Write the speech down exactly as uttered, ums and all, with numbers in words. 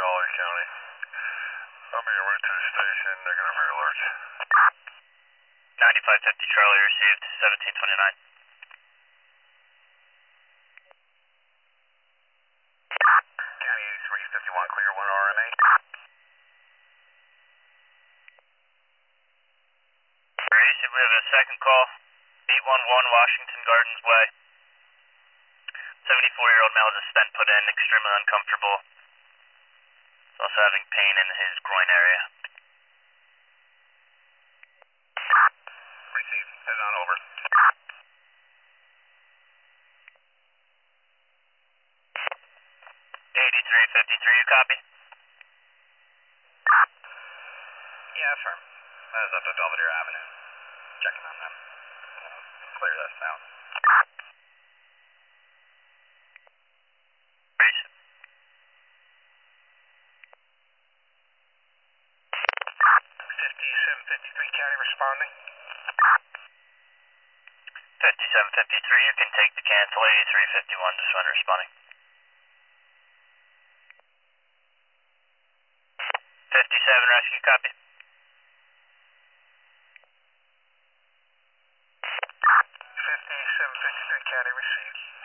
L A County. I'll be en route to the station, negative for your alerts. ninety-five fifty Charlie received, seventeen twenty-nine. County eighty-three fifty-one, clear one R M A. Received, we have a second call, eight one one Washington Gardens Way. seventy-four-year-old male has a stent put in, extremely uncomfortable. He's also having pain in his groin area. Received, head on over. eighty-three fifty-three, you copy? Yeah, firm. That is up to Belvedere Avenue. Checking on them. Clear that south. Received. fifty-seven fifty-three, County responding. fifty-seven fifty-three, you can take the cancel, eighty-three fifty-one, just when responding. fifty-seven rescue, copy? fifty-seven fifty-three, County received.